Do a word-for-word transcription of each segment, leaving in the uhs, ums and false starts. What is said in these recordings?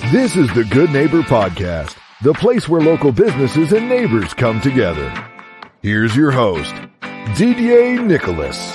This is the Good Neighbor Podcast, the place where local businesses and neighbors come together. Here's your host, Didier Nicholas.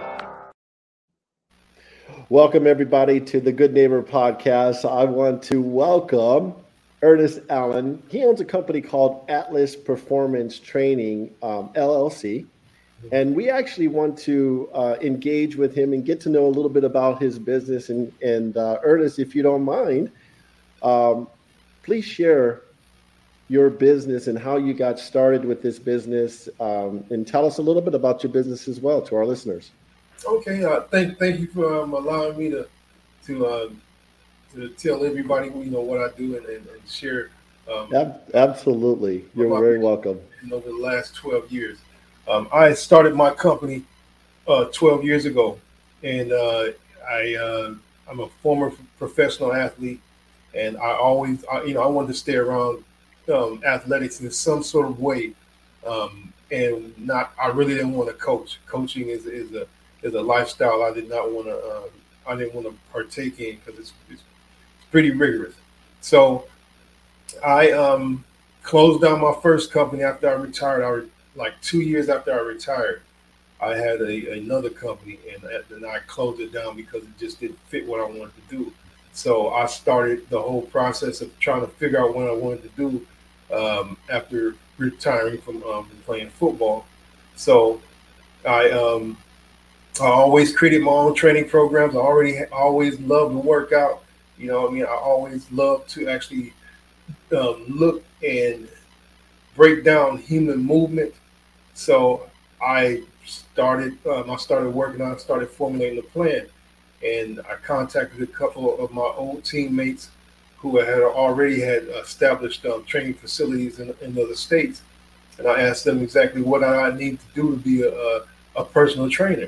Welcome, everybody, to the Good Neighbor Podcast. I want to welcome Ernest Allen. He owns a company called Atlas Performance Training, um, L L C. And we actually want to uh, engage with him and get to know a little bit about his business. And, and uh, Ernest, if you don't mind, um, please share your business and how you got started with this business, um, and tell us a little bit about your business as well to our listeners. Okay, uh, thank thank you for um, allowing me to to uh, to tell everybody, you know, what I do and, and, and share. Um, Absolutely, you're very welcome. Over the last twelve years, um, I started my company uh, twelve years ago, and uh, I uh, I'm a former professional athlete, and I always I, you know I wanted to stay around um, athletics in some sort of way, um, and not I really didn't want to coach. Coaching is is a is a lifestyle I did not want to uh, I didn't want to partake in because it's, it's pretty rigorous. So I um, closed down my first company after I retired. I re- like two years after I retired, I had a, another company, and then I closed it down because it just didn't fit what I wanted to do. So I started the whole process of trying to figure out what I wanted to do um, after retiring from um, playing football. So I um, I always created my own training programs. I already I always loved to work out. You know, I mean, I always loved to actually um, look and break down human movement. So I started um, I started working on, started formulating a plan. And I contacted a couple of my old teammates who had already had established um, training facilities in, in other states. And I asked them exactly what I need to do to be a, a personal trainer.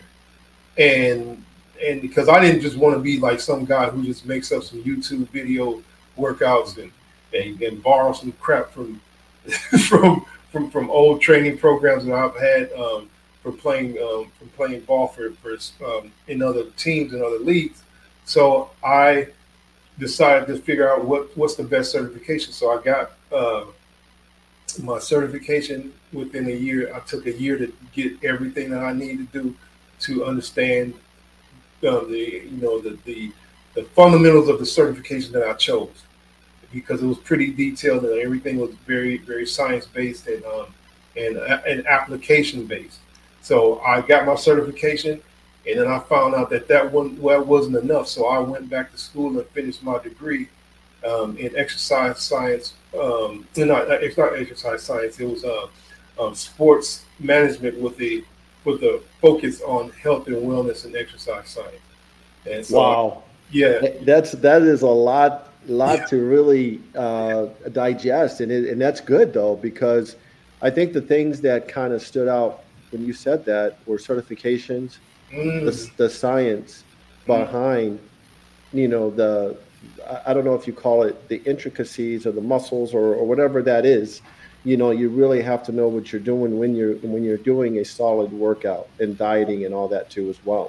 And and because I didn't just want to be like some guy who just makes up some YouTube video workouts and and, and borrow some crap from from from from old training programs that I've had um, from playing um, from playing ball for for um, in other teams and other leagues. So I decided to figure out what what's the best certification. So I got uh, my certification within a year. I took a year to get everything that I needed to do to understand uh, the you know the, the the fundamentals of the certification that I chose, because it was pretty detailed and everything was very very science based and um, and and application based. So I got my certification, and then I found out that that wasn't well wasn't enough. So I went back to school and finished my degree um, in exercise science. Um, not it's not exercise science. It was uh, um, sports management with the with a focus on health and wellness and exercise science. And so, wow, yeah, that's that is a lot, lot yeah. to really uh, digest, and it, and that's good though, because I think the things that kind of stood out when you said that were certifications, mm. the, the science behind, mm. you know, the I don't know if you call it the intricacies of the muscles or, or whatever that is. You know, you really have to know what you're doing when you're when you're doing a solid workout and dieting and all that too as well.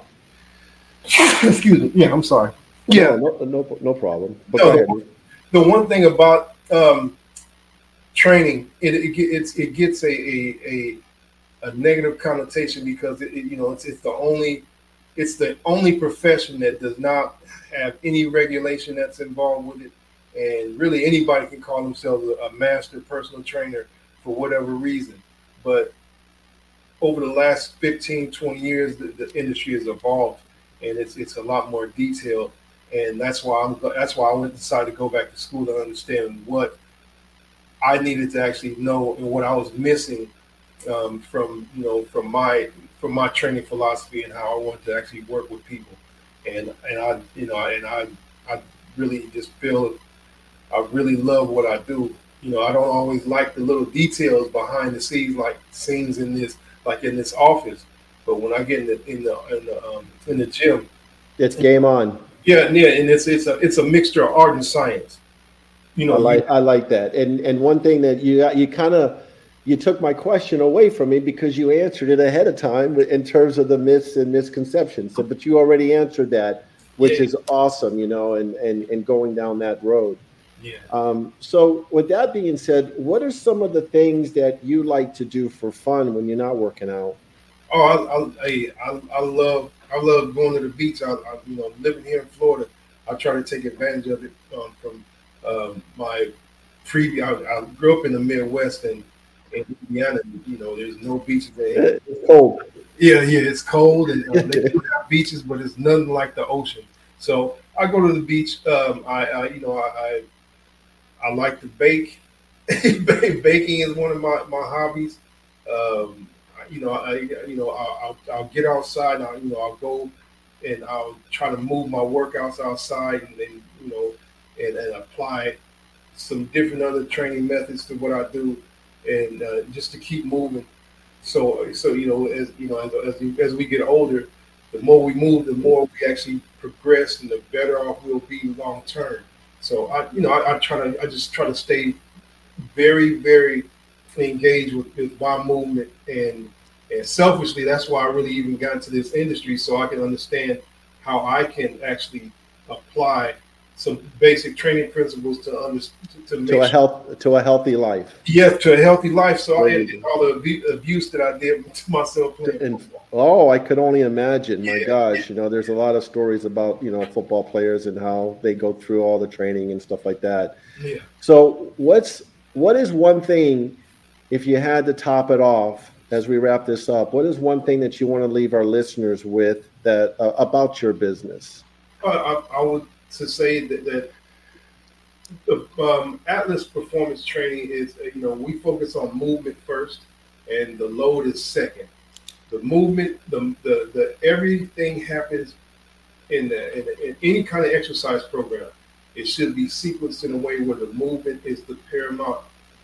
Excuse me. Yeah, I'm sorry. Yeah, no, no, no, no problem. But no, go ahead. The one thing about um, training, it, it it's it gets a a, a a negative connotation because it, it, you know it's it's the only it's the only profession that does not have any regulation that's involved with it. And really anybody can call themselves a master personal trainer for whatever reason. But over the last fifteen, twenty years, the, the industry has evolved, and it's it's a lot more detailed. And that's why I'm that's why I went decided to go back to school to understand what I needed to actually know and what I was missing um, from you know from my from my training philosophy and how I wanted to actually work with people. And and I you know and I I really just feel I really love what I do. You know, I don't always like the little details behind the scenes, like scenes in this, like in this office. But when I get in the in the in the, um, in the gym, it's game on. Yeah, yeah, and it's it's a it's a mixture of art and science. You know, I like you, I like that. And and one thing that you you kind of you took my question away from me because you answered it ahead of time in terms of the myths and misconceptions. So, but you already answered that, which yeah. is awesome. You know, and and and going down that road. Yeah. Um, so with that being said, what are some of the things that you like to do for fun when you're not working out? Oh, I, I, I, I love I love going to the beach. I, I, you know, living here in Florida, I try to take advantage of it um, from um, my previous. I, I grew up in the Midwest and in Indiana. You know, there's no beaches there. It's cold. Yeah, yeah, it's cold and uh, they do have beaches, but it's nothing like the ocean. So I go to the beach. Um, I, I, you know, I, I, I like to bake. Baking is one of my, my hobbies. Um, you know, I, you know, I'll, I'll get outside. I'll, you know, I'll go and I'll try to move my workouts outside, and then, you know, and, and apply some different other training methods to what I do, and uh, just to keep moving. So, so you know, as you know, as, as, we, as we get older, the more we move, the more we actually progress, and the better off we'll be long term. So, I, you know, I, I try to, I just try to stay very, very engaged with, with my movement, and and selfishly, that's why I really even got into this industry, so I can understand how I can actually apply some basic training principles to under, to, to, make to a health to a healthy life. Yeah, to a healthy life. So I ended all the abuse that I did to myself playing and, football. Oh, I could only imagine. My Yeah. gosh, you know, there's a lot of stories about, you know, football players and how they go through all the training and stuff like that. Yeah. So what's what is one thing, if you had to top it off as we wrap this up, what is one thing that you want to leave our listeners with that uh, about your business? I, I, I would to say that, that the um, Atlas Performance Training is, you know, we focus on movement first, and the load is second. The movement, the the, the everything happens in, the, in, the, in any kind of exercise program. It should be sequenced in a way where the movement is the paramount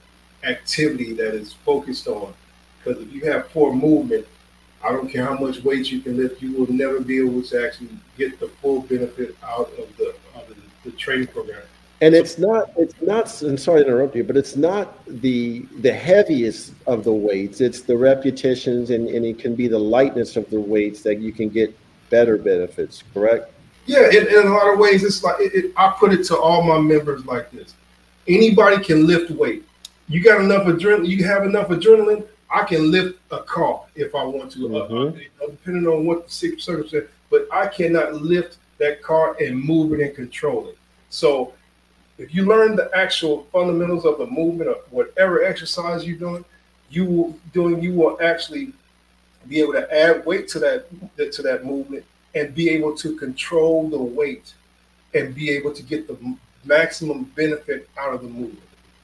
activity that is focused on. Because if you have poor movement, I don't care how much weight you can lift, you will never be able to actually get the full benefit out of the of the, the training program. And it's not, it's not, and sorry to interrupt you, but it's not the the heaviest of the weights. It's the repetitions, and, and it can be the lightness of the weights that you can get better benefits, correct? Yeah, in, in a lot of ways, it's like, it, it, I put it to all my members like this. Anybody can lift weight. You got enough adrenaline, you have enough adrenaline, I can lift a car if I want to, mm-hmm. uh, depending on what the circumstance, but I cannot lift that car and move it and control it. So if you learn the actual fundamentals of the movement of whatever exercise you're doing, you will doing you will actually be able to add weight to that to that movement and be able to control the weight and be able to get the maximum benefit out of the movement.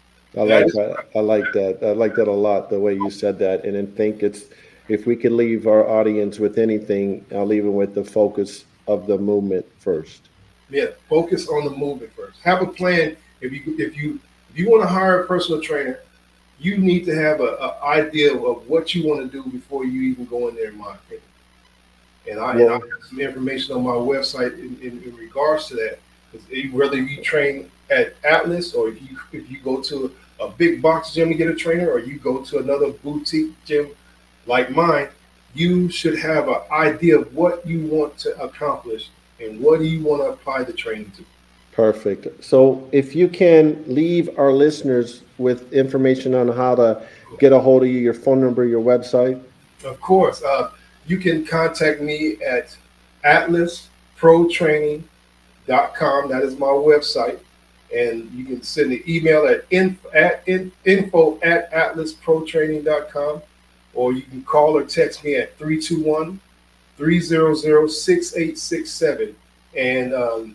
I like that. I like that. I like that a lot, the way you said that. And I think it's, if we could leave our audience with anything, I'll leave it with the focus of the movement first. Yeah, focus on the movement first. Have a plan. If you if you if you want to hire a personal trainer, you need to have an idea of what you want to do before you even go in there, in my opinion. And I, Yeah. and I have some information on my website in, in, in regards to that. Because whether you train at Atlas, or if you if you go to a big box gym to get a trainer, or you go to another boutique gym like mine, you should have an idea of what you want to accomplish and what do you want to apply the training to. Perfect. So if you can leave our listeners with information on how to get a hold of you, your phone number, your website. Of course. Uh, you can contact me at atlas pro training dot com. That is my website. And you can send an email at info at, info at atlas pro training dot com, or you can call or text me at three two one, three zero zero, six eight six seven. And um,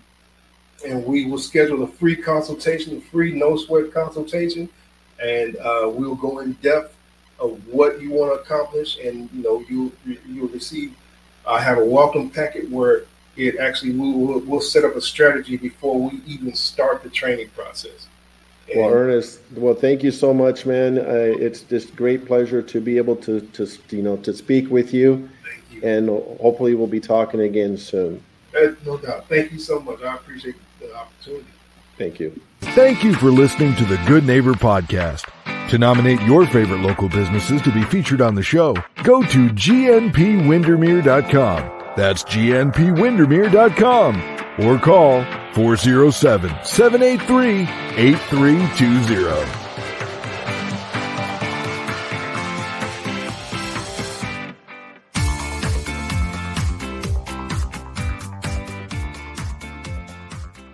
and we will schedule a free consultation, a free no sweat consultation, and uh, we will go in depth of what you want to accomplish. And you know, you you'll receive. I have a welcome packet where it actually we will we'll set up a strategy before we even start the training process. And well, Ernest, well, thank you so much, man. Uh, it's just great pleasure to be able to to you know to speak with you, thank you. And hopefully we'll be talking again soon. Uh, no doubt. Thank you so much. I appreciate the opportunity. Thank you. Thank you for listening to the Good Neighbor Podcast. To nominate your favorite local businesses to be featured on the show, go to G N P Windermere dot com. That's G N P Windermere dot com. Or call four oh seven, seven eight three, eight three two zero.